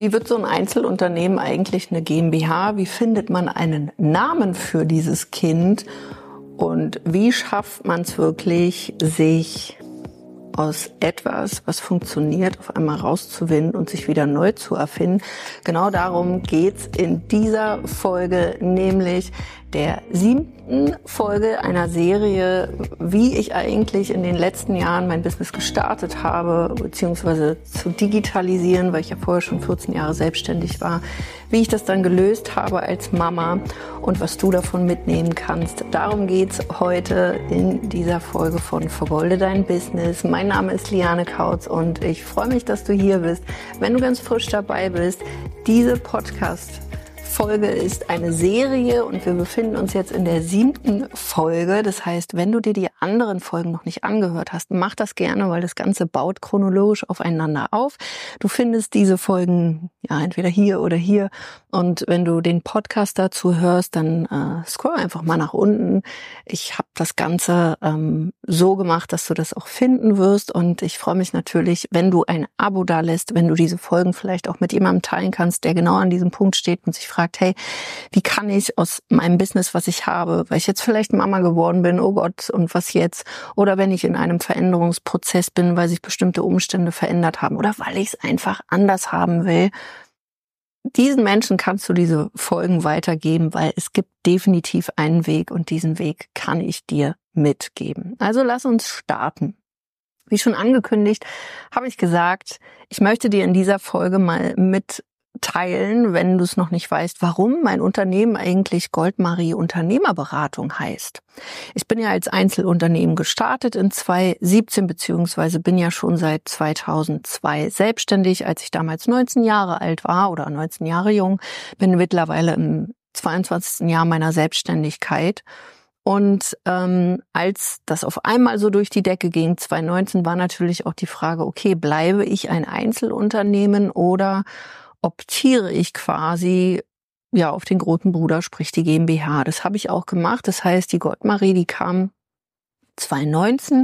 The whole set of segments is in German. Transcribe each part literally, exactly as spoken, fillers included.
Wie wird so ein Einzelunternehmen eigentlich eine GmbH? Wie findet man einen Namen für dieses Kind? Und wie schafft man es wirklich, sich aus etwas, was funktioniert, auf einmal rauszuwinden und sich wieder neu zu erfinden? Genau darum geht's in dieser Folge, nämlich der siebten Folge einer Serie, wie ich eigentlich in den letzten Jahren mein Business gestartet habe, beziehungsweise zu digitalisieren, weil ich ja vorher schon vierzehn Jahre selbstständig war, wie ich das dann gelöst habe als Mama und was du davon mitnehmen kannst. Darum geht's heute in dieser Folge von Vergolde dein Business. Mein Name ist Liane Kautz und ich freue mich, dass du hier bist. Wenn du ganz frisch dabei bist, diese Podcast Folge ist eine Serie und wir befinden uns jetzt in der siebten Folge. Das heißt, wenn du dir die anderen Folgen noch nicht angehört hast, mach das gerne, weil das Ganze baut chronologisch aufeinander auf. Du findest diese Folgen ja entweder hier oder hier. Und wenn du den Podcast dazu hörst, dann äh, scroll einfach mal nach unten. Ich habe das Ganze ähm, so gemacht, dass du das auch finden wirst. Und ich freue mich natürlich, wenn du ein Abo da lässt, wenn du diese Folgen vielleicht auch mit jemandem teilen kannst, der genau an diesem Punkt steht und sich fragt, hey, wie kann ich aus meinem Business, was ich habe, weil ich jetzt vielleicht Mama geworden bin, oh Gott, und was jetzt? Oder wenn ich in einem Veränderungsprozess bin, weil sich bestimmte Umstände verändert haben oder weil ich es einfach anders haben will. Diesen Menschen kannst du diese Folgen weitergeben, weil es gibt definitiv einen Weg und diesen Weg kann ich dir mitgeben. Also lass uns starten. Wie schon angekündigt, habe ich gesagt, ich möchte dir in dieser Folge mal mitteilen, wenn du es noch nicht weißt, warum mein Unternehmen eigentlich Goldmarie Unternehmerberatung heißt. Ich bin ja als Einzelunternehmen gestartet in zwanzig siebzehn, beziehungsweise bin ja schon seit zweitausendzwei selbstständig, als ich damals neunzehn Jahre alt war oder neunzehn Jahre jung, bin mittlerweile im zweiundzwanzigsten Jahr meiner Selbstständigkeit. Und ähm, als das auf einmal so durch die Decke ging, zwanzig neunzehn, war natürlich auch die Frage, okay, bleibe ich ein Einzelunternehmen oder optiere ich quasi ja auf den großen Bruder, sprich die GmbH. Das habe ich auch gemacht. Das heißt, die Goldmarie, die kam zwanzig neunzehn,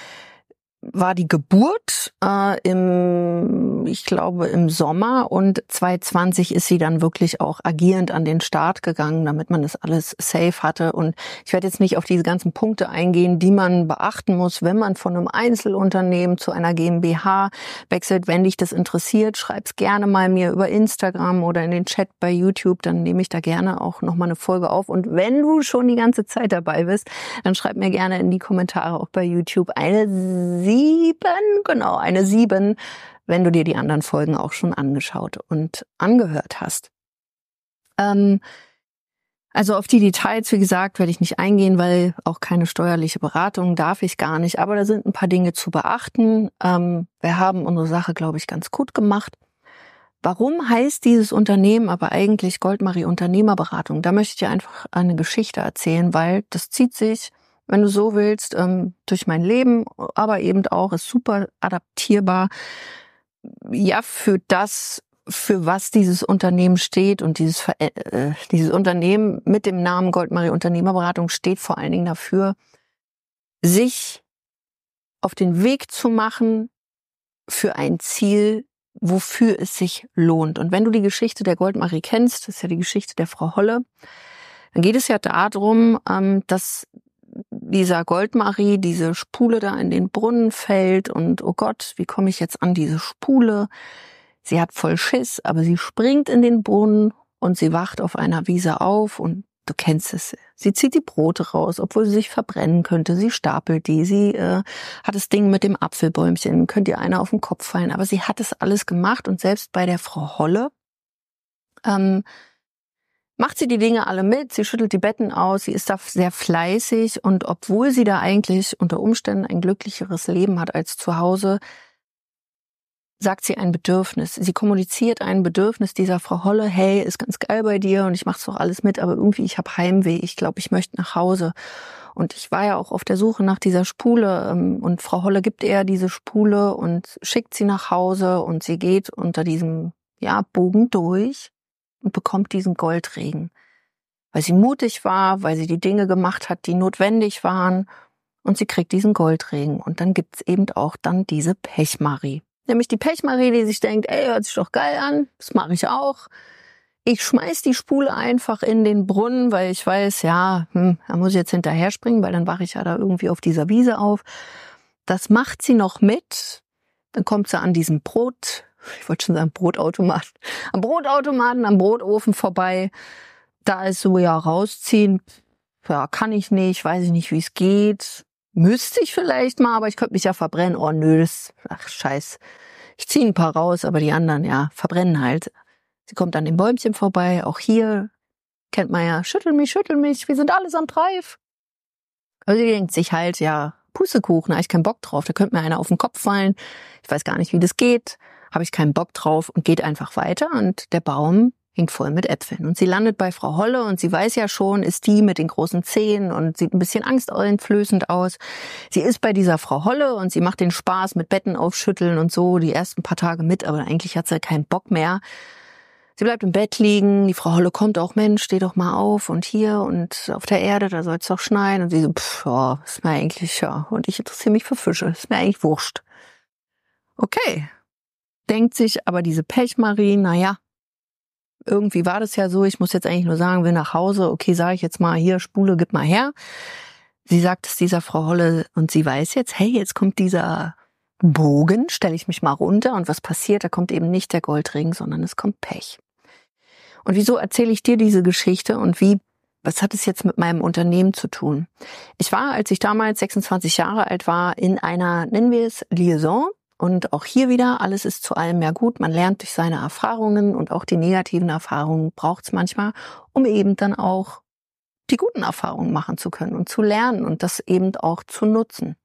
war die Geburt äh, im, ich glaube, im Sommer, und zwanzig zwanzig ist sie dann wirklich auch agierend an den Start gegangen, damit man das alles safe hatte. Und ich werde jetzt nicht auf diese ganzen Punkte eingehen, die man beachten muss, wenn man von einem Einzelunternehmen zu einer GmbH wechselt. Wenn dich das interessiert, schreib's gerne mal mir über Instagram oder in den Chat bei YouTube, dann nehme ich da gerne auch nochmal eine Folge auf. Und wenn du schon die ganze Zeit dabei bist, dann schreib mir gerne in die Kommentare auch bei YouTube eine Sieben, genau, eine sieben, wenn du dir die anderen Folgen auch schon angeschaut und angehört hast. Ähm, also auf die Details, wie gesagt, werde ich nicht eingehen, weil auch keine steuerliche Beratung darf ich gar nicht. Aber da sind ein paar Dinge zu beachten. Ähm, wir haben unsere Sache, glaube ich, ganz gut gemacht. Warum heißt dieses Unternehmen aber eigentlich Goldmarie Unternehmerberatung? Da möchte ich dir einfach eine Geschichte erzählen, weil das zieht sich, wenn du so willst, ähm, durch mein Leben, aber eben auch ist super adaptierbar, ja, für das, für was dieses Unternehmen steht. Und dieses, äh, dieses Unternehmen mit dem Namen Goldmarie Unternehmerberatung steht vor allen Dingen dafür, sich auf den Weg zu machen für ein Ziel, wofür es sich lohnt. Und wenn du die Geschichte der Goldmarie kennst, das ist ja die Geschichte der Frau Holle, dann geht es ja darum, ähm, dass dieser Goldmarie diese Spule da in den Brunnen fällt und oh Gott, wie komme ich jetzt an diese Spule? Sie hat voll Schiss, aber sie springt in den Brunnen und sie wacht auf einer Wiese auf und du kennst es. Sie zieht die Brote raus, obwohl sie sich verbrennen könnte. Sie stapelt die. Sie äh, hat das Ding mit dem Apfelbäumchen, könnte ihr einer auf den Kopf fallen. Aber sie hat es alles gemacht und selbst bei der Frau Holle ähm, macht sie die Dinge alle mit, sie schüttelt die Betten aus, sie ist da sehr fleißig und obwohl sie da eigentlich unter Umständen ein glücklicheres Leben hat als zu Hause, sagt sie ein Bedürfnis. Sie kommuniziert ein Bedürfnis dieser Frau Holle, hey, ist ganz geil bei dir und ich mach's doch alles mit, aber irgendwie, ich habe Heimweh, ich glaube, ich möchte nach Hause. Und ich war ja auch auf der Suche nach dieser Spule und Frau Holle gibt ihr diese Spule und schickt sie nach Hause und sie geht unter diesem ja, Bogen durch und bekommt diesen Goldregen, weil sie mutig war, weil sie die Dinge gemacht hat, die notwendig waren und sie kriegt diesen Goldregen. Und dann gibt's eben auch dann diese Pechmarie. Nämlich die Pechmarie, die sich denkt, ey, hört sich doch geil an, das mache ich auch. Ich schmeiß die Spule einfach in den Brunnen, weil ich weiß, ja, hm, da muss ich jetzt hinterher springen, weil dann wache ich ja da irgendwie auf dieser Wiese auf. Das macht sie noch mit. Dann kommt sie an diesem Brot, ich wollte schon sagen Brotautomaten, am Brotautomaten, am Brotofen vorbei. Da ist so, ja, rausziehen, ja, kann ich nicht, weiß ich nicht, wie es geht. Müsste ich vielleicht mal, aber ich könnte mich ja verbrennen. Oh nö, das, ach scheiß. Ich ziehe ein paar raus, aber die anderen, ja, verbrennen halt. Sie kommt an dem Bäumchen vorbei, auch hier kennt man ja, schüttel mich, schüttel mich, wir sind allesamt reif. Also sie denkt sich halt, ja, Pustekuchen, da habe ich keinen Bock drauf, da könnte mir einer auf den Kopf fallen, ich weiß gar nicht, wie das geht, habe ich keinen Bock drauf und geht einfach weiter und der Baum hängt voll mit Äpfeln. Und sie landet bei Frau Holle und sie weiß ja schon, ist die mit den großen Zähnen und sieht ein bisschen angsteinflößend aus. Sie ist bei dieser Frau Holle und sie macht den Spaß mit Betten aufschütteln und so die ersten paar Tage mit, aber eigentlich hat sie keinen Bock mehr. Sie bleibt im Bett liegen, die Frau Holle kommt auch, Mensch, steh doch mal auf und hier und auf der Erde, da soll es doch schneien. Und sie so, pff, ja, ist mir eigentlich, ja, und ich interessiere mich für Fische, ist mir eigentlich wurscht. Okay, denkt sich aber diese Pechmarie, naja, irgendwie war das ja so, ich muss jetzt eigentlich nur sagen, will nach Hause, okay, sage ich jetzt mal, hier, Spule, gib mal her. Sie sagt es dieser Frau Holle und sie weiß jetzt, hey, jetzt kommt dieser Bogen, stelle ich mich mal runter und was passiert? Da kommt eben nicht der Goldring, sondern es kommt Pech. Und wieso erzähle ich dir diese Geschichte und wie, was hat es jetzt mit meinem Unternehmen zu tun? Ich war, als ich damals sechsundzwanzig Jahre alt war, in einer, nennen wir es, Liaison. Und auch hier wieder, alles ist zu allem ja gut. Man lernt durch seine Erfahrungen und auch die negativen Erfahrungen braucht es manchmal, um eben dann auch die guten Erfahrungen machen zu können und zu lernen und das eben auch zu nutzen.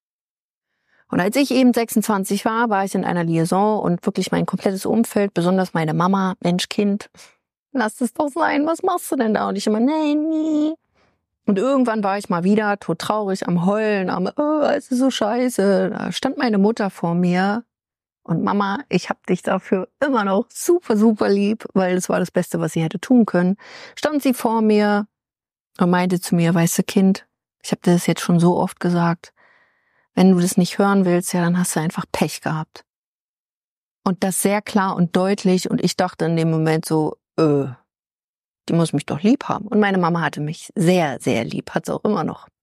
Und als ich eben sechsundzwanzig war, war ich in einer Liaison und wirklich mein komplettes Umfeld, besonders meine Mama, Mensch, Kind, lass es doch sein, was machst du denn da? Und ich immer, nee, nee. Und irgendwann war ich mal wieder tot traurig am Heulen, am, oh, es ist so scheiße. Da stand meine Mutter vor mir und Mama, ich hab dich dafür immer noch super, super lieb, weil das war das Beste, was sie hätte tun können. Stand sie vor mir und meinte zu mir, weißt du, Kind, ich habe dir das jetzt schon so oft gesagt, wenn du das nicht hören willst, ja, dann hast du einfach Pech gehabt. Und das sehr klar und deutlich und ich dachte in dem Moment so, äh, die muss mich doch lieb haben. Und meine Mama hatte mich sehr, sehr lieb, hat sie auch immer noch.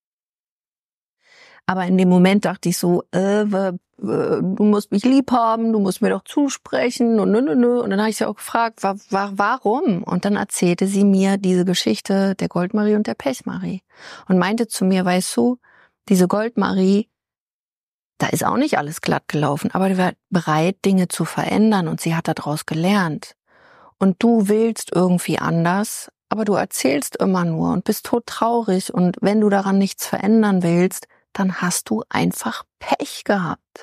Aber in dem Moment dachte ich so, äh, äh, du musst mich lieb haben, du musst mir doch zusprechen und nö, nö, nö. Und dann habe ich sie auch gefragt, wa, wa, warum? Und dann erzählte sie mir diese Geschichte der Goldmarie und der Pechmarie. Und meinte zu mir, weißt du, diese Goldmarie, da ist auch nicht alles glatt gelaufen, aber die war bereit, Dinge zu verändern und sie hat daraus gelernt. Und du willst irgendwie anders, aber du erzählst immer nur und bist todtraurig und wenn du daran nichts verändern willst, dann hast du einfach Pech gehabt.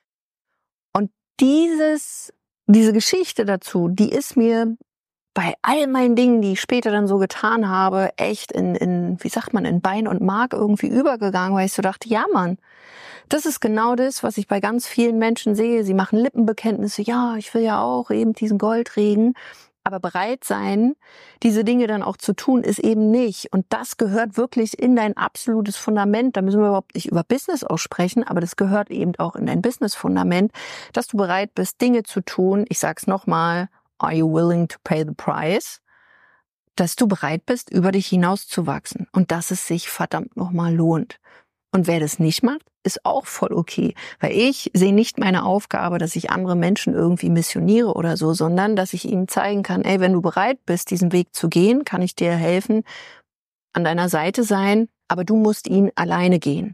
Und dieses, diese Geschichte dazu, die ist mir bei all meinen Dingen, die ich später dann so getan habe, echt in, in, wie sagt man, in Bein und Mark irgendwie übergegangen, weil ich so dachte, ja Mann, das ist genau das, was ich bei ganz vielen Menschen sehe. Sie machen Lippenbekenntnisse, ja, ich will ja auch eben diesen Goldregen. Aber bereit sein, diese Dinge dann auch zu tun, ist eben nicht. Und das gehört wirklich in dein absolutes Fundament. Da müssen wir überhaupt nicht über Business aussprechen, aber das gehört eben auch in dein Business-Fundament, dass du bereit bist, Dinge zu tun. Ich sag's nochmal, are you willing to pay the price? Dass du bereit bist, über dich hinauszuwachsen und dass es sich verdammt nochmal lohnt. Und wer das nicht macht, ist auch voll okay. Weil ich sehe nicht meine Aufgabe, dass ich andere Menschen irgendwie missioniere oder so, sondern dass ich ihnen zeigen kann, ey, wenn du bereit bist, diesen Weg zu gehen, kann ich dir helfen, an deiner Seite sein, aber du musst ihn alleine gehen.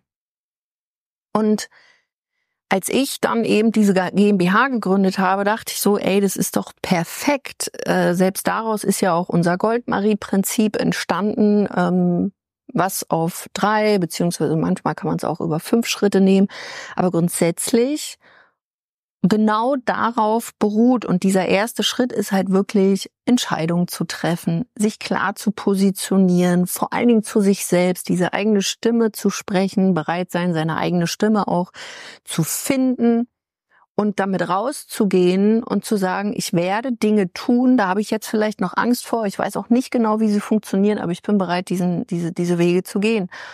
Und als ich dann eben diese GmbH gegründet habe, dachte ich so, ey, das ist doch perfekt. Äh, selbst daraus ist ja auch unser Goldmarie-Prinzip entstanden, ähm, was auf drei, beziehungsweise manchmal kann man es auch über fünf Schritte nehmen, aber grundsätzlich genau darauf beruht. Und dieser erste Schritt ist halt wirklich, Entscheidungen zu treffen, sich klar zu positionieren, vor allen Dingen zu sich selbst, diese eigene Stimme zu sprechen, bereit sein, seine eigene Stimme auch zu finden und damit rauszugehen und zu sagen, ich werde Dinge tun, da habe ich jetzt vielleicht noch Angst vor, ich weiß auch nicht genau, wie sie funktionieren, aber ich bin bereit, diesen, diese, diese Wege zu gehen.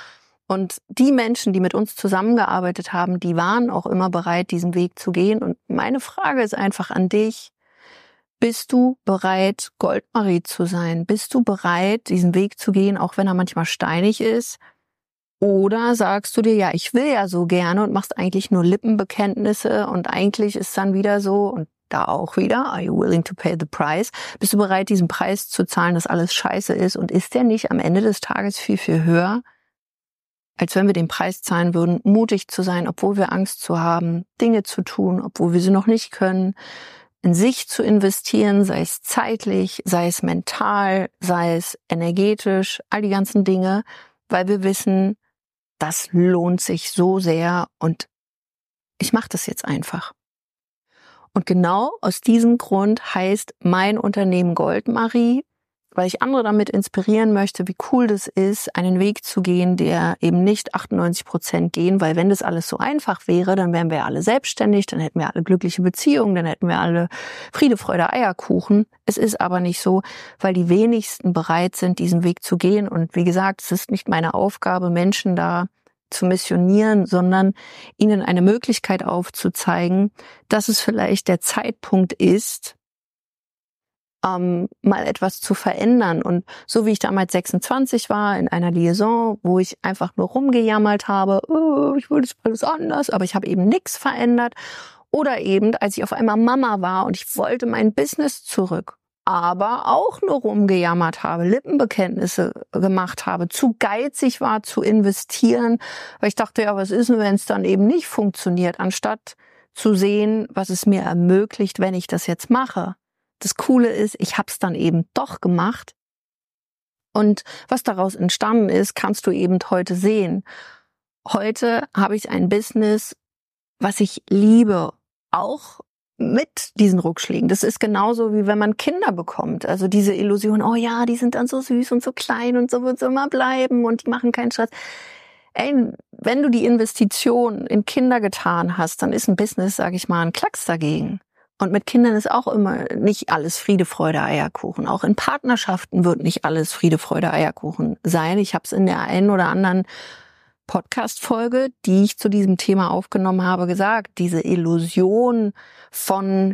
Und die Menschen, die mit uns zusammengearbeitet haben, die waren auch immer bereit, diesen Weg zu gehen. Und meine Frage ist einfach an dich: Bist du bereit, Goldmarie zu sein? Bist du bereit, diesen Weg zu gehen, auch wenn er manchmal steinig ist? Oder sagst du dir, ja, ich will ja so gerne, und machst eigentlich nur Lippenbekenntnisse, und eigentlich ist dann wieder so, und da auch wieder, are you willing to pay the price? Bist du bereit, diesen Preis zu zahlen, dass alles scheiße ist? Und ist der nicht am Ende des Tages viel, viel höher, als wenn wir den Preis zahlen würden, mutig zu sein, obwohl wir Angst zu haben, Dinge zu tun, obwohl wir sie noch nicht können, in sich zu investieren, sei es zeitlich, sei es mental, sei es energetisch, all die ganzen Dinge, weil wir wissen, das lohnt sich so sehr, und ich mache das jetzt einfach. Und genau aus diesem Grund heißt mein Unternehmen Goldmarie, weil ich andere damit inspirieren möchte, wie cool das ist, einen Weg zu gehen, der eben nicht achtundneunzig Prozent gehen, weil wenn das alles so einfach wäre, dann wären wir alle selbstständig, dann hätten wir alle glückliche Beziehungen, dann hätten wir alle Friede, Freude, Eierkuchen. Es ist aber nicht so, weil die wenigsten bereit sind, diesen Weg zu gehen. Und wie gesagt, es ist nicht meine Aufgabe, Menschen da zu missionieren, sondern ihnen eine Möglichkeit aufzuzeigen, dass es vielleicht der Zeitpunkt ist, Ähm, mal etwas zu verändern. Und so wie ich damals sechsundzwanzig war, in einer Liaison, wo ich einfach nur rumgejammert habe, oh, ich will das alles anders, aber ich habe eben nichts verändert. Oder eben, als ich auf einmal Mama war und ich wollte mein Business zurück, aber auch nur rumgejammert habe, Lippenbekenntnisse gemacht habe, zu geizig war zu investieren, weil ich dachte, ja, was ist denn, wenn es dann eben nicht funktioniert, anstatt zu sehen, was es mir ermöglicht, wenn ich das jetzt mache. Das Coole ist, ich habe es dann eben doch gemacht, und was daraus entstanden ist, kannst du eben heute sehen. Heute habe ich ein Business, was ich liebe, auch mit diesen Rückschlägen. Das ist genauso, wie wenn man Kinder bekommt. Also diese Illusion, oh ja, die sind dann so süß und so klein und so wird es immer bleiben und die machen keinen Stress. Ey, wenn du die Investition in Kinder getan hast, dann ist ein Business, sage ich mal, ein Klacks dagegen. Und mit Kindern ist auch immer nicht alles Friede, Freude, Eierkuchen. Auch in Partnerschaften wird nicht alles Friede, Freude, Eierkuchen sein. Ich habe es in der einen oder anderen Podcast-Folge, die ich zu diesem Thema aufgenommen habe, gesagt. Diese Illusion von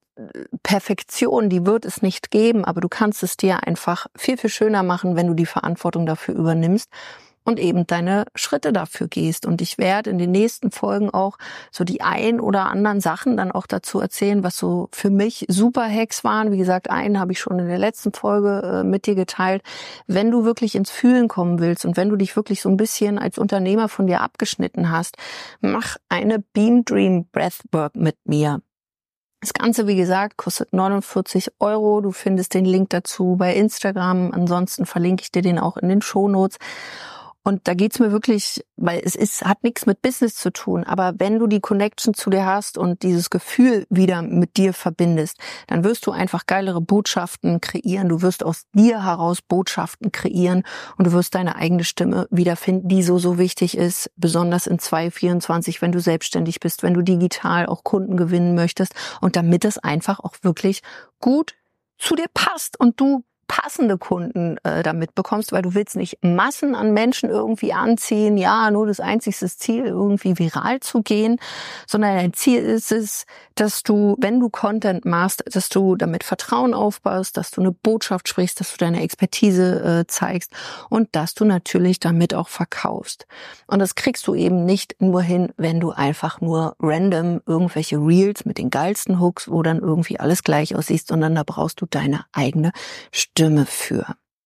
Perfektion, die wird es nicht geben, aber du kannst es dir einfach viel, viel schöner machen, wenn du die Verantwortung dafür übernimmst und eben deine Schritte dafür gehst. Und ich werde in den nächsten Folgen auch so die ein oder anderen Sachen dann auch dazu erzählen, was so für mich super Hacks waren. Wie gesagt, einen habe ich schon in der letzten Folge äh, mit dir geteilt. Wenn du wirklich ins Fühlen kommen willst und wenn du dich wirklich so ein bisschen als Unternehmer von dir abgeschnitten hast, mach eine Beam Dream Breathwork mit mir. Das Ganze, wie gesagt, kostet neunundvierzig Euro. Du findest den Link dazu bei Instagram. Ansonsten verlinke ich dir den auch in den Shownotes. Und da geht's mir wirklich, weil es ist, hat nichts mit Business zu tun, aber wenn du die Connection zu dir hast und dieses Gefühl wieder mit dir verbindest, dann wirst du einfach geilere Botschaften kreieren, du wirst aus dir heraus Botschaften kreieren und du wirst deine eigene Stimme wiederfinden, die so, so wichtig ist, besonders in zwanzig vierundzwanzig, wenn du selbstständig bist, wenn du digital auch Kunden gewinnen möchtest und damit es einfach auch wirklich gut zu dir passt und du passende Kunden äh, damit bekommst, weil du willst nicht Massen an Menschen irgendwie anziehen, ja, nur das einzigste Ziel, irgendwie viral zu gehen, sondern dein Ziel ist es, dass du, wenn du Content machst, dass du damit Vertrauen aufbaust, dass du eine Botschaft sprichst, dass du deine Expertise äh, zeigst und dass du natürlich damit auch verkaufst. Und das kriegst du eben nicht nur hin, wenn du einfach nur random irgendwelche Reels mit den geilsten Hooks, wo dann irgendwie alles gleich aussieht, sondern da brauchst du deine eigene Stimme für.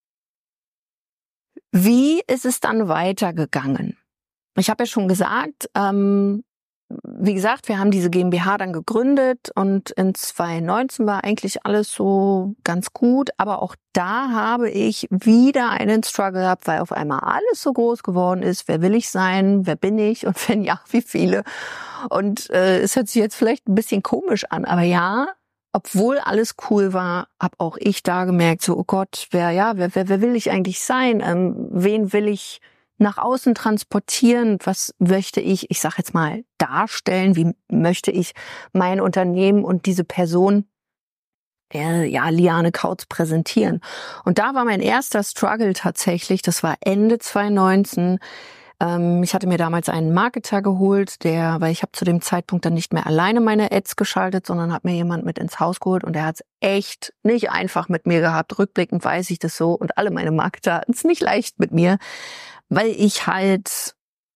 Wie ist es dann weitergegangen? Ich habe ja schon gesagt, ähm, wie gesagt, wir haben diese GmbH dann gegründet und in zwanzig neunzehn war eigentlich alles so ganz gut, aber auch da habe ich wieder einen Struggle gehabt, weil auf einmal alles so groß geworden ist. Wer will ich sein? Wer bin ich? Und wenn ja, wie viele? Und äh, es hört sich jetzt vielleicht ein bisschen komisch an, aber ja, obwohl alles cool war, habe auch ich da gemerkt, so, oh Gott, wer, ja, wer, wer, wer will ich eigentlich sein? Ähm, wen will ich nach außen transportieren? Was möchte ich, ich sag jetzt mal, darstellen? Wie möchte ich mein Unternehmen und diese Person, äh, ja, Liane Kautz, präsentieren? Und da war mein erster Struggle tatsächlich, das war Ende zwanzig neunzehn, Ähm, ich hatte mir damals einen Marketer geholt, der, weil ich habe zu dem Zeitpunkt dann nicht mehr alleine meine Ads geschaltet, sondern habe mir jemand mit ins Haus geholt und der hat es echt nicht einfach mit mir gehabt. Rückblickend weiß ich das so und alle meine Marketer hatten es nicht leicht mit mir, weil ich halt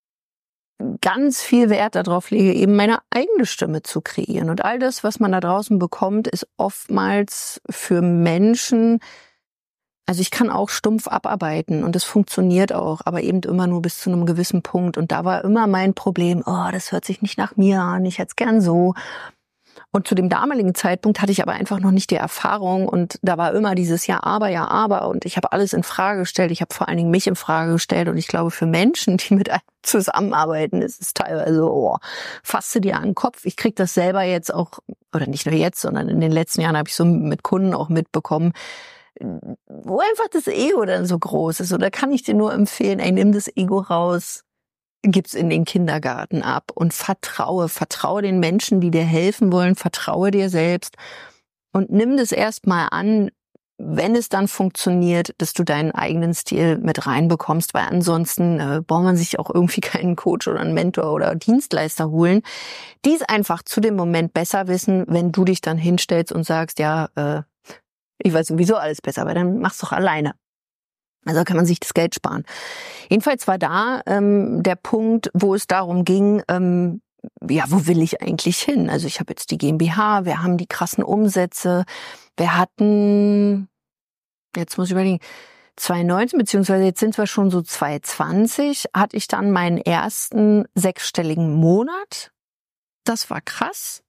ganz viel Wert darauf lege, eben meine eigene Stimme zu kreieren. Und all das, was man da draußen bekommt, ist oftmals für Menschen, also ich kann auch stumpf abarbeiten und das funktioniert auch, aber eben immer nur bis zu einem gewissen Punkt. Und da war immer mein Problem, oh, das hört sich nicht nach mir an, ich hätte es gern so. Und zu dem damaligen Zeitpunkt hatte ich aber einfach noch nicht die Erfahrung und da war immer dieses Ja, aber, ja, aber und ich habe alles in Frage gestellt. Ich habe vor allen Dingen mich in Frage gestellt und ich glaube, für Menschen, die mit einem zusammenarbeiten, ist es teilweise, oh, fasst du dir an den Kopf. Ich kriege das selber jetzt auch, oder nicht nur jetzt, sondern in den letzten Jahren habe ich so mit Kunden auch mitbekommen, wo einfach das Ego dann so groß ist. Und da kann ich dir nur empfehlen, ey, nimm das Ego raus, gib's in den Kindergarten ab und vertraue, vertraue den Menschen, die dir helfen wollen, vertraue dir selbst und nimm das erstmal an, wenn es dann funktioniert, dass du deinen eigenen Stil mit reinbekommst, weil ansonsten äh, braucht man sich auch irgendwie keinen Coach oder einen Mentor oder Dienstleister holen, die es einfach zu dem Moment besser wissen, wenn du dich dann hinstellst und sagst, ja, äh, ich weiß sowieso alles besser, aber dann mach's doch alleine. Also kann man sich das Geld sparen. Jedenfalls war da ähm, der Punkt, wo es darum ging, ähm, ja, wo will ich eigentlich hin? Also ich habe jetzt die GmbH, wir haben die krassen Umsätze, wir hatten, jetzt muss ich überlegen, zwanzig neunzehn, beziehungsweise jetzt sind wir schon so zwanzig zwanzig, hatte ich dann meinen ersten sechsstelligen Monat. Das war krass.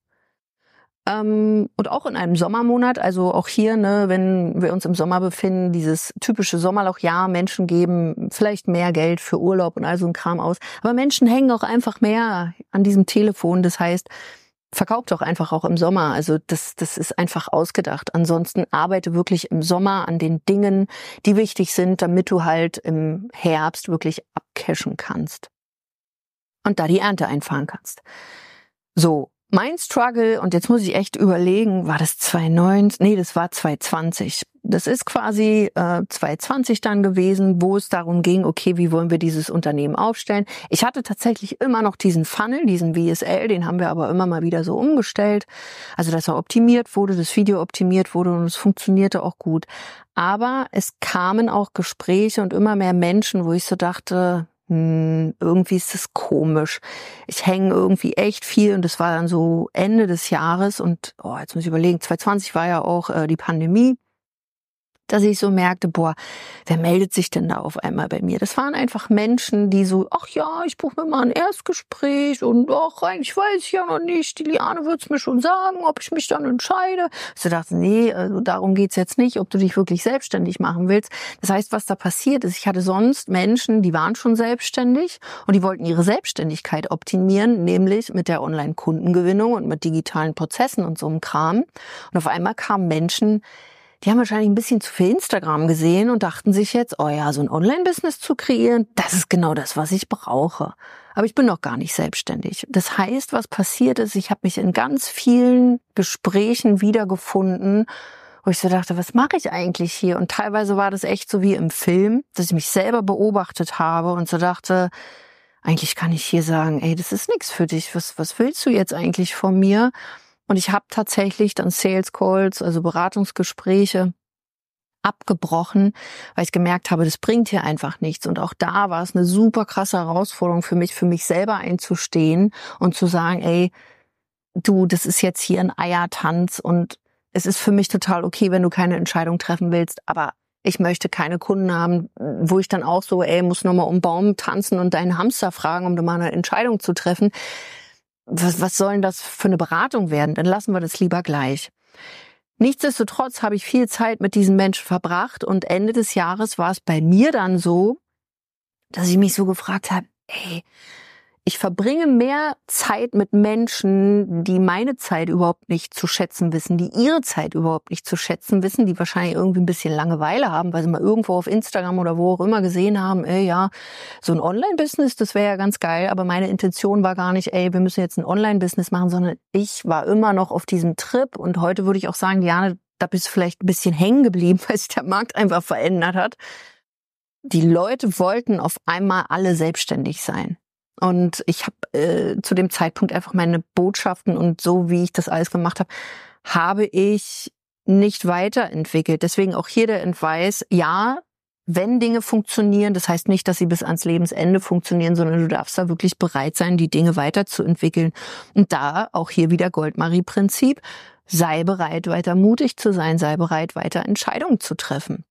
Ähm, und auch in einem Sommermonat, also auch hier, ne, wenn wir uns im Sommer befinden, dieses typische Sommerloch, ja, Menschen geben vielleicht mehr Geld für Urlaub und all so ein Kram aus, aber Menschen hängen auch einfach mehr an diesem Telefon, das heißt, verkauft doch einfach auch im Sommer, also das, das ist einfach ausgedacht. Ansonsten arbeite wirklich im Sommer an den Dingen, die wichtig sind, damit du halt im Herbst wirklich abcashen kannst und da die Ernte einfahren kannst. So. Mein Struggle, und jetzt muss ich echt überlegen, war das zwanzig neunzehn? Nee, das war zwanzig zwanzig. Das ist quasi äh, zwanzig zwanzig dann gewesen, wo es darum ging, okay, wie wollen wir dieses Unternehmen aufstellen? Ich hatte tatsächlich immer noch diesen Funnel, diesen V S L, den haben wir aber immer mal wieder so umgestellt. Also, dass er optimiert wurde, das Video optimiert wurde und es funktionierte auch gut. Aber es kamen auch Gespräche und immer mehr Menschen, wo ich so dachte, irgendwie ist es komisch. Ich hänge irgendwie echt viel und das war dann so Ende des Jahres und oh, jetzt muss ich überlegen, zwanzig zwanzig war ja auch äh, die Pandemie, dass ich so merkte, boah, wer meldet sich denn da auf einmal bei mir? Das waren einfach Menschen, die so, ach ja, ich buche mir mal ein Erstgespräch und ach, eigentlich weiß ich ja noch nicht, die Liane wird's mir schon sagen, ob ich mich dann entscheide. Ich so dachte, nee, also darum geht's jetzt nicht, ob du dich wirklich selbstständig machen willst. Das heißt, was da passiert ist, ich hatte sonst Menschen, die waren schon selbstständig und die wollten ihre Selbstständigkeit optimieren, nämlich mit der Online-Kundengewinnung und mit digitalen Prozessen und so einem Kram. Und auf einmal kamen Menschen, die haben wahrscheinlich ein bisschen zu viel Instagram gesehen und dachten sich jetzt, oh ja, so ein Online-Business zu kreieren, das ist genau das, was ich brauche. Aber ich bin noch gar nicht selbstständig. Das heißt, was passiert ist, ich habe mich in ganz vielen Gesprächen wiedergefunden, wo ich so dachte, was mache ich eigentlich hier? Und teilweise war das echt so wie im Film, dass ich mich selber beobachtet habe und so dachte, eigentlich kann ich hier sagen, ey, das ist nichts für dich. Was, was willst du jetzt eigentlich von mir? Und ich habe tatsächlich dann Sales Calls, also Beratungsgespräche, abgebrochen, weil ich gemerkt habe, das bringt hier einfach nichts. Und auch da war es eine super krasse Herausforderung für mich, für mich selber einzustehen und zu sagen, ey, du, das ist jetzt hier ein Eiertanz und es ist für mich total okay, wenn du keine Entscheidung treffen willst, aber ich möchte keine Kunden haben, wo ich dann auch so, ey, muss nochmal um den Baum tanzen und deinen Hamster fragen, um mal eine Entscheidung zu treffen. Was, was soll denn das für eine Beratung werden? Dann lassen wir das lieber gleich. Nichtsdestotrotz habe ich viel Zeit mit diesen Menschen verbracht und Ende des Jahres war es bei mir dann so, dass ich mich so gefragt habe, ey, ich verbringe mehr Zeit mit Menschen, die meine Zeit überhaupt nicht zu schätzen wissen, die ihre Zeit überhaupt nicht zu schätzen wissen, die wahrscheinlich irgendwie ein bisschen Langeweile haben, weil sie mal irgendwo auf Instagram oder wo auch immer gesehen haben, ey, ja, so ein Online-Business, das wäre ja ganz geil, aber meine Intention war gar nicht, ey, wir müssen jetzt ein Online-Business machen, sondern ich war immer noch auf diesem Trip und heute würde ich auch sagen, Diane, da bist du vielleicht ein bisschen hängen geblieben, weil sich der Markt einfach verändert hat. die Leute wollten auf einmal alle selbstständig sein. Und ich habe äh, zu dem Zeitpunkt einfach meine Botschaften und so, wie ich das alles gemacht habe, habe ich nicht weiterentwickelt. Deswegen auch hier der Advice, ja, wenn Dinge funktionieren, das heißt nicht, dass sie bis ans Lebensende funktionieren, sondern du darfst da wirklich bereit sein, die Dinge weiterzuentwickeln. Und da auch hier wieder Goldmarie-Prinzip, sei bereit, weiter mutig zu sein, sei bereit, weiter Entscheidungen zu treffen.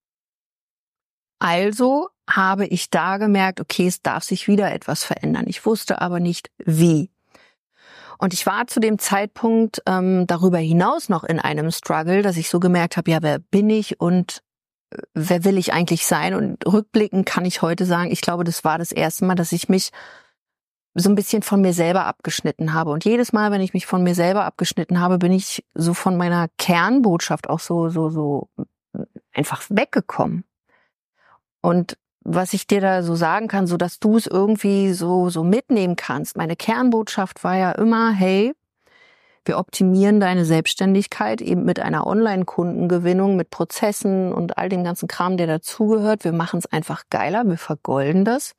Also habe ich da gemerkt, okay, es darf sich wieder etwas verändern. Ich wusste aber nicht, wie. Und ich war zu dem Zeitpunkt ähm, darüber hinaus noch in einem Struggle, dass ich so gemerkt habe, ja, wer bin ich und wer will ich eigentlich sein? Und rückblickend kann ich heute sagen, ich glaube, das war das erste Mal, dass ich mich so ein bisschen von mir selber abgeschnitten habe. Und jedes Mal, wenn ich mich von mir selber abgeschnitten habe, bin ich so von meiner Kernbotschaft auch so, so, so einfach weggekommen. Und was ich dir da so sagen kann, so dass du es irgendwie so so mitnehmen kannst. Meine Kernbotschaft war ja immer, hey, wir optimieren deine Selbstständigkeit eben mit einer Online-Kundengewinnung, mit Prozessen und all dem ganzen Kram, der dazugehört. Wir machen es einfach geiler, wir vergolden das.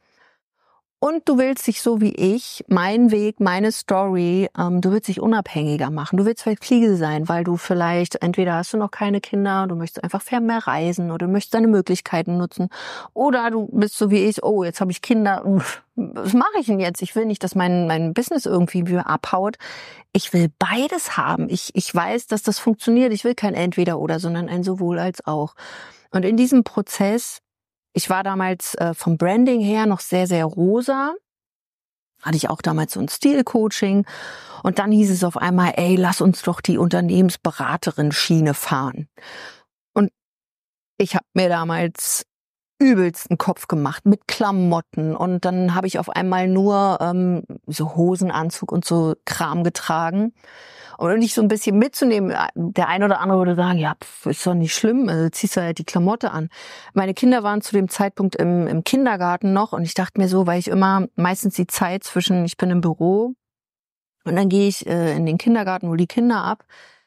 Und du willst dich so wie ich, mein Weg, meine Story, ähm, du willst dich unabhängiger machen. Du willst flexibel sein, weil du vielleicht, entweder hast du noch keine Kinder, du möchtest einfach mehr reisen oder du möchtest deine Möglichkeiten nutzen. Oder du bist so wie ich, oh, jetzt habe ich Kinder, uff, was mache ich denn jetzt? Ich will nicht, dass mein mein Business irgendwie wieder abhaut. Ich will beides haben. Ich ich weiß, dass das funktioniert. Ich will kein Entweder-Oder, sondern ein sowohl als auch. Und in diesem Prozess, ich war damals äh, vom Branding her noch sehr, sehr rosa. Hatte ich auch damals so ein Stil-Coaching. Und dann hieß es auf einmal, ey, lass uns doch die Unternehmensberaterin-Schiene fahren. Und ich habe mir damals übelsten Kopf gemacht mit Klamotten. Und dann habe ich auf einmal nur ähm, so Hosenanzug und so Kram getragen. Und um dich so ein bisschen mitzunehmen, der eine oder andere würde sagen, ja, pf, ist doch nicht schlimm, also ziehst du halt die Klamotte an. Meine Kinder waren zu dem Zeitpunkt im, im Kindergarten noch und ich dachte mir so, weil ich immer meistens die Zeit zwischen, ich bin im Büro und dann gehe ich äh, in den Kindergarten, hol die Kinder ab,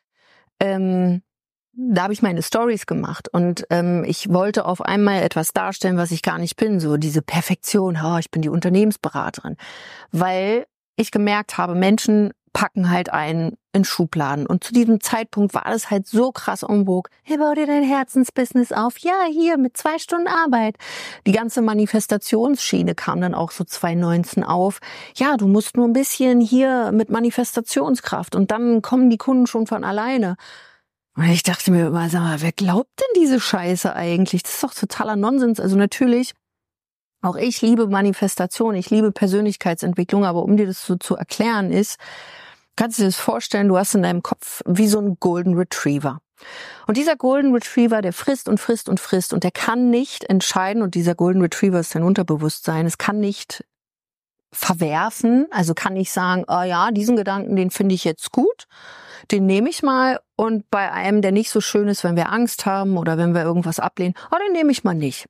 ähm, da habe ich meine Stories gemacht und ähm, ich wollte auf einmal etwas darstellen, was ich gar nicht bin, so diese Perfektion, oh, ich bin die Unternehmensberaterin, weil ich gemerkt habe, Menschen packen halt ein in Schubladen. Und zu diesem Zeitpunkt war das halt so krass en vogue. Hey, bau dir dein Herzensbusiness auf. Ja, hier, mit zwei Stunden Arbeit. Die ganze Manifestationsschiene kam dann auch so zwanzig neunzehn auf. Ja, du musst nur ein bisschen hier mit Manifestationskraft und dann kommen die Kunden schon von alleine. Und ich dachte mir immer, sag mal, wer glaubt denn diese Scheiße eigentlich? Das ist doch totaler Nonsens. Also natürlich, auch ich liebe Manifestation, ich liebe Persönlichkeitsentwicklung, aber um dir das so zu erklären ist, kannst du dir das vorstellen, du hast in deinem Kopf wie so einen Golden Retriever. Und dieser Golden Retriever, der frisst und frisst und frisst und der kann nicht entscheiden, und dieser Golden Retriever ist dein Unterbewusstsein, es kann nicht verwerfen, also kann nicht sagen, ah ja, diesen Gedanken, den finde ich jetzt gut, den nehme ich mal, und bei einem, der nicht so schön ist, wenn wir Angst haben oder wenn wir irgendwas ablehnen, oh, den nehme ich mal nicht.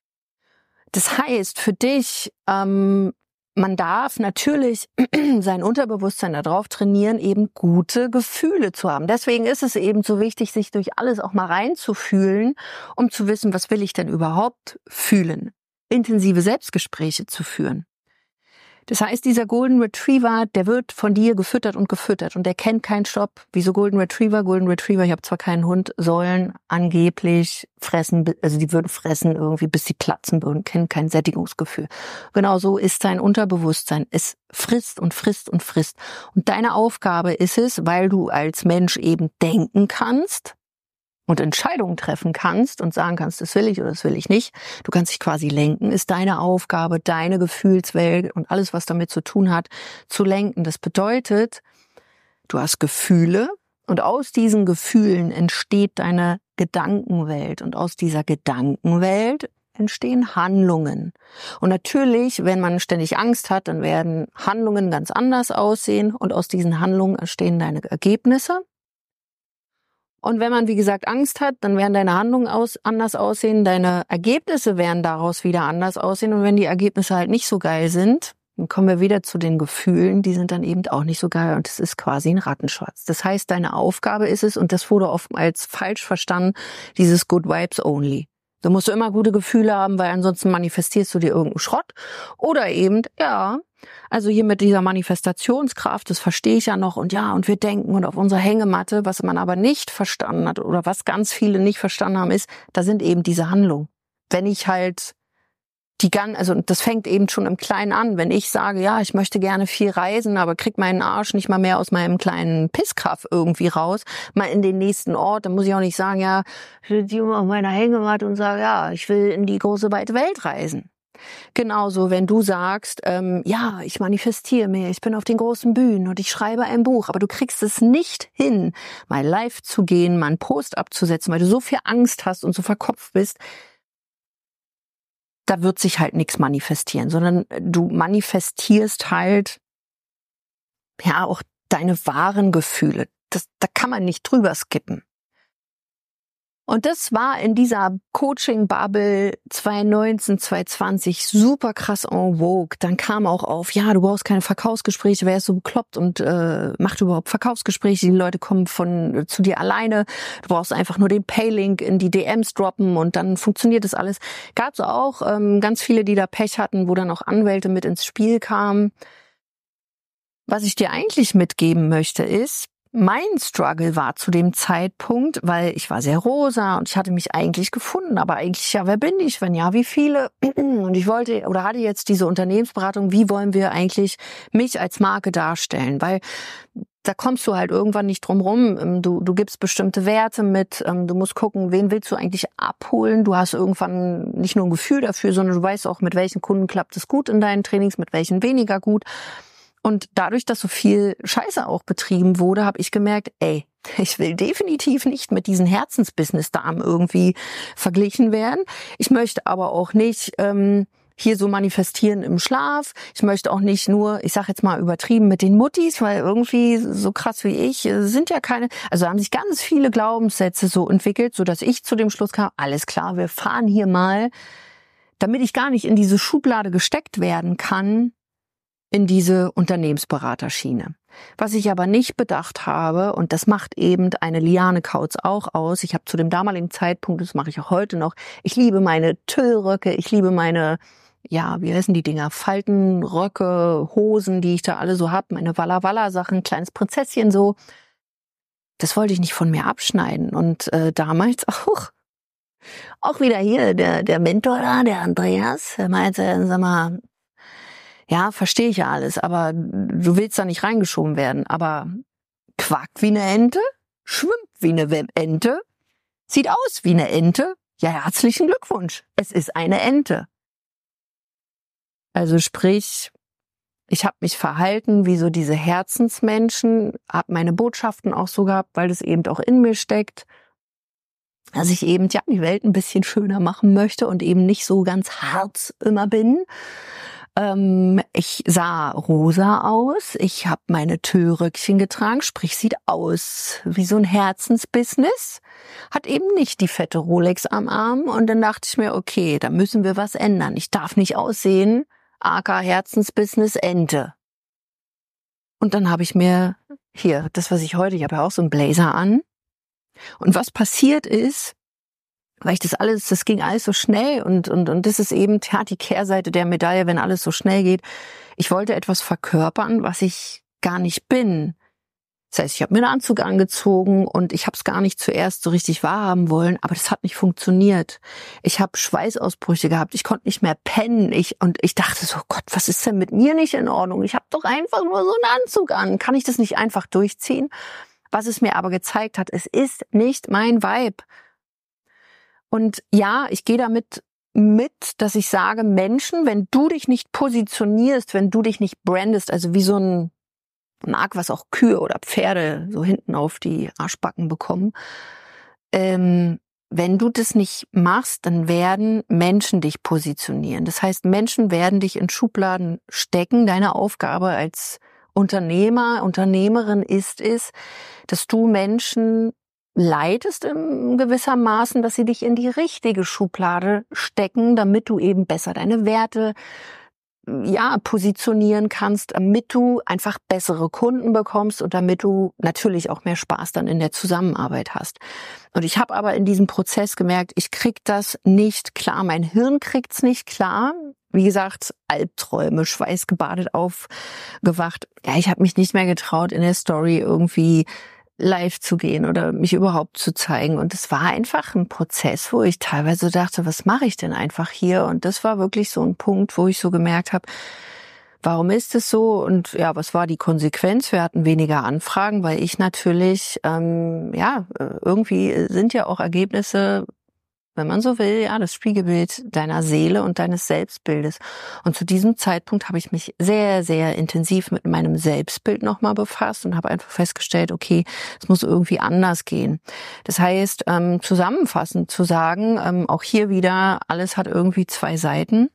Das heißt, für dich, ähm, man darf natürlich sein Unterbewusstsein darauf trainieren, eben gute Gefühle zu haben. Deswegen ist es eben so wichtig, sich durch alles auch mal reinzufühlen, um zu wissen, was will ich denn überhaupt fühlen? Intensive Selbstgespräche zu führen. Das heißt, dieser Golden Retriever, der wird von dir gefüttert und gefüttert und der kennt keinen Stopp. Wieso Golden Retriever? Golden Retriever, ich habe zwar keinen Hund, sollen angeblich fressen, also die würden fressen irgendwie, bis sie platzen würden, kennen kein Sättigungsgefühl. Genau so ist dein Unterbewusstsein. Es frisst und frisst und frisst. Und deine Aufgabe ist es, weil du als Mensch eben denken kannst und Entscheidungen treffen kannst und sagen kannst, das will ich oder das will ich nicht. Du kannst dich quasi lenken, ist deine Aufgabe, deine Gefühlswelt und alles, was damit zu tun hat, zu lenken. Das bedeutet, du hast Gefühle und aus diesen Gefühlen entsteht deine Gedankenwelt und aus dieser Gedankenwelt entstehen Handlungen. Und natürlich, wenn man ständig Angst hat, dann werden Handlungen ganz anders aussehen und aus diesen Handlungen entstehen deine Ergebnisse. Und wenn man, wie gesagt, Angst hat, dann werden deine Handlungen aus, anders aussehen, deine Ergebnisse werden daraus wieder anders aussehen. Und wenn die Ergebnisse halt nicht so geil sind, dann kommen wir wieder zu den Gefühlen, die sind dann eben auch nicht so geil. Und es ist quasi ein Rattenschwanz. Das heißt, deine Aufgabe ist es, und das wurde oftmals falsch verstanden, dieses Good Vibes Only. Du musst immer gute Gefühle haben, weil ansonsten manifestierst du dir irgendeinen Schrott. Oder eben, ja, also hier mit dieser Manifestationskraft, das verstehe ich ja noch. Und ja, und wir denken und auf unserer Hängematte, was man aber nicht verstanden hat oder was ganz viele nicht verstanden haben, ist, da sind eben diese Handlungen. Wenn ich halt die gan also das fängt eben schon im Kleinen an. Wenn ich sage, ja, ich möchte gerne viel reisen, aber krieg meinen Arsch nicht mal mehr aus meinem kleinen Pisskaff irgendwie raus, mal in den nächsten Ort, dann muss ich auch nicht sagen, ja, ich sitze auf meiner Hängematte und sage, ja, ich will in die große weite Welt reisen. Genauso, wenn du sagst, ähm, ja, ich manifestiere mehr, ich bin auf den großen Bühnen und ich schreibe ein Buch, aber du kriegst es nicht hin, mal live zu gehen, mal einen Post abzusetzen, weil du so viel Angst hast und so verkopft bist, da wird sich halt nichts manifestieren, sondern du manifestierst halt, ja, auch deine wahren Gefühle. Das, da kann man nicht drüber skippen. Und das war in dieser Coaching-Bubble zwanzig neunzehn, zwanzig zwanzig super krass en vogue. Dann kam auch auf, ja, du brauchst keine Verkaufsgespräche, wer ist so bekloppt und äh, macht überhaupt Verkaufsgespräche? Die Leute kommen von äh, zu dir alleine. Du brauchst einfach nur den Paylink in die D Ms droppen und dann funktioniert das alles. Gab es auch ähm, ganz viele, die da Pech hatten, wo dann auch Anwälte mit ins Spiel kamen. Was ich dir eigentlich mitgeben möchte ist, mein Struggle war zu dem Zeitpunkt, weil ich war sehr rosa und ich hatte mich eigentlich gefunden, aber eigentlich, ja, wer bin ich? Wenn ja, wie viele? Und ich wollte oder hatte jetzt diese Unternehmensberatung, wie wollen wir eigentlich mich als Marke darstellen? Weil da kommst du halt irgendwann nicht drum rum. Du, du gibst bestimmte Werte mit, du musst gucken, wen willst du eigentlich abholen? Du hast irgendwann nicht nur ein Gefühl dafür, sondern du weißt auch, mit welchen Kunden klappt es gut in deinen Trainings, mit welchen weniger gut. Und dadurch, dass so viel Scheiße auch betrieben wurde, habe ich gemerkt, ey, ich will definitiv nicht mit diesen Herzensbusiness-Damen irgendwie verglichen werden. Ich möchte aber auch nicht ähm, hier so manifestieren im Schlaf. Ich möchte auch nicht nur, ich sage jetzt mal übertrieben, mit den Muttis, weil irgendwie so krass wie ich sind ja keine, also haben sich ganz viele Glaubenssätze so entwickelt, so dass ich zu dem Schluss kam, alles klar, wir fahren hier mal, damit ich gar nicht in diese Schublade gesteckt werden kann, in diese Unternehmensberaterschiene. Was ich aber nicht bedacht habe, und das macht eben eine Liane Kautz auch aus, ich habe zu dem damaligen Zeitpunkt, das mache ich auch heute noch, ich liebe meine Tüllröcke, ich liebe meine, ja, wie heißen die Dinger, Faltenröcke, Hosen, die ich da alle so habe, meine Walla Walla Sachen, kleines Prinzesschen so. Das wollte ich nicht von mir abschneiden und äh, damals auch. Auch wieder hier, der, der Mentor da, der Andreas, der meinte, sag mal, ja, verstehe ich ja alles, aber du willst da nicht reingeschoben werden. Aber quackt wie eine Ente, schwimmt wie eine Ente, sieht aus wie eine Ente. Ja, herzlichen Glückwunsch. Es ist eine Ente. Also sprich, ich habe mich verhalten wie so diese Herzensmenschen, habe meine Botschaften auch so gehabt, weil das eben auch in mir steckt, dass ich eben ja die Welt ein bisschen schöner machen möchte und eben nicht so ganz hart immer bin. Ich sah rosa aus, ich habe meine Tüllröckchen getragen, sprich sieht aus wie so ein Herzensbusiness, hat eben nicht die fette Rolex am Arm und dann dachte ich mir, okay, da müssen wir was ändern. Ich darf nicht aussehen, aka Herzensbusiness Ente. Und dann habe ich mir hier, das was ich heute, ich habe ja auch so einen Blazer an und was passiert ist, weil ich das alles, das ging alles so schnell und, und, und das ist eben, ja, die Kehrseite der Medaille, wenn alles so schnell geht. Ich wollte etwas verkörpern, was ich gar nicht bin. Das heißt, ich habe mir einen Anzug angezogen und ich habe es gar nicht zuerst so richtig wahrhaben wollen, aber das hat nicht funktioniert. Ich habe Schweißausbrüche gehabt, ich konnte nicht mehr pennen. Ich, und ich dachte so, Gott, was ist denn mit mir nicht in Ordnung? Ich habe doch einfach nur so einen Anzug an. Kann ich das nicht einfach durchziehen? Was es mir aber gezeigt hat, es ist nicht mein Vibe. Und ja, ich gehe damit mit, dass ich sage, Menschen, wenn du dich nicht positionierst, wenn du dich nicht brandest, also wie so ein, mag was auch Kühe oder Pferde so hinten auf die Arschbacken bekommen, ähm, wenn du das nicht machst, dann werden Menschen dich positionieren. Das heißt, Menschen werden dich in Schubladen stecken. Deine Aufgabe als Unternehmer, Unternehmerin ist es, dass du Menschen leitest in gewissermaßen, dass sie dich in die richtige Schublade stecken, damit du eben besser deine Werte ja, positionieren kannst, damit du einfach bessere Kunden bekommst und damit du natürlich auch mehr Spaß dann in der Zusammenarbeit hast. Und ich habe aber in diesem Prozess gemerkt, ich krieg das nicht klar. Mein Hirn kriegt's nicht klar. Wie gesagt, Albträume, schweißgebadet aufgewacht. Ja, ich habe mich nicht mehr getraut, in der Story irgendwie live zu gehen oder mich überhaupt zu zeigen. Und es war einfach ein Prozess, wo ich teilweise dachte, was mache ich denn einfach hier? Und das war wirklich so ein Punkt, wo ich so gemerkt habe, warum ist es so? Und ja, was war die Konsequenz? Wir hatten weniger Anfragen, weil ich natürlich, ähm, ja, irgendwie sind ja auch Ergebnisse, wenn man so will, ja, das Spiegelbild deiner Seele und deines Selbstbildes. Und zu diesem Zeitpunkt habe ich mich sehr, sehr intensiv mit meinem Selbstbild nochmal befasst und habe einfach festgestellt, okay, es muss irgendwie anders gehen. Das heißt, ähm, zusammenfassend zu sagen, ähm, auch hier wieder, alles hat irgendwie zwei Seiten.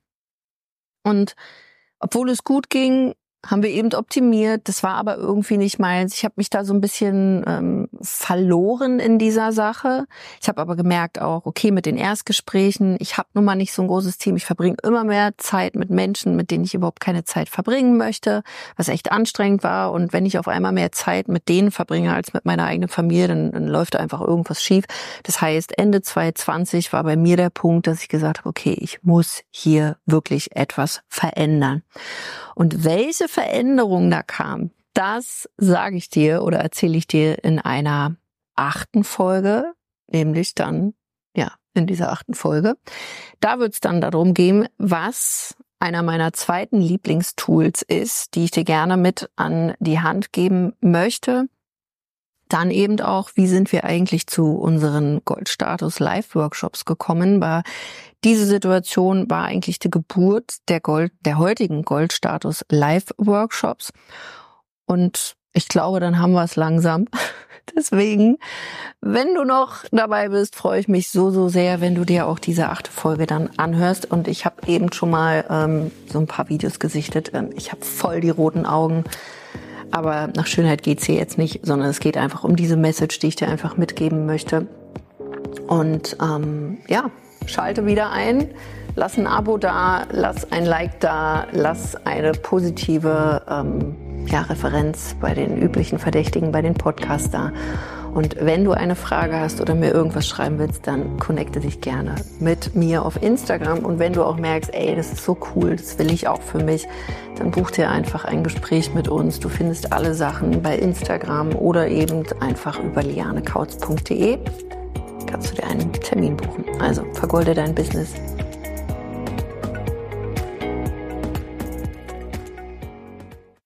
Und obwohl es gut ging, haben wir eben optimiert. Das war aber irgendwie nicht meins. Ich habe mich da so ein bisschen ähm, verloren in dieser Sache. Ich habe aber gemerkt auch, okay, mit den Erstgesprächen, ich habe nun mal nicht so ein großes Team. Ich verbringe immer mehr Zeit mit Menschen, mit denen ich überhaupt keine Zeit verbringen möchte, was echt anstrengend war. Und wenn ich auf einmal mehr Zeit mit denen verbringe als mit meiner eigenen Familie, dann, dann läuft da einfach irgendwas schief. Das heißt, Ende zwanzig zwanzig war bei mir der Punkt, dass ich gesagt habe, okay, ich muss hier wirklich etwas verändern. Und welche Veränderung da kam, das sage ich dir oder erzähle ich dir in einer achten Folge, nämlich dann, ja, in dieser achten Folge. Da wird es dann darum gehen, was einer meiner zweiten Lieblingstools ist, die ich dir gerne mit an die Hand geben möchte. Dann eben auch, wie sind wir eigentlich zu unseren Goldstatus Live-Workshops gekommen? Weil diese Situation war eigentlich die Geburt der Gold, der heutigen Goldstatus Live-Workshops. Und ich glaube, dann haben wir es langsam. Deswegen, wenn du noch dabei bist, freue ich mich so, so sehr, wenn du dir auch diese achte Folge dann anhörst. Und ich habe eben schon mal ähm, so ein paar Videos gesichtet. Ähm, ich habe voll die roten Augen. Aber nach Schönheit geht's hier jetzt nicht, sondern es geht einfach um diese Message, die ich dir einfach mitgeben möchte. Und ähm, ja, schalte wieder ein, lass ein Abo da, lass ein Like da, lass eine positive ähm, ja, Referenz bei den üblichen Verdächtigen, bei den Podcasts da. Und wenn du eine Frage hast oder mir irgendwas schreiben willst, dann connecte dich gerne mit mir auf Instagram. Und wenn du auch merkst, ey, das ist so cool, das will ich auch für mich, dann buch dir einfach ein Gespräch mit uns. Du findest alle Sachen bei Instagram oder eben einfach über lianekautz punkt de. Kannst du dir einen Termin buchen. Also vergolde dein Business.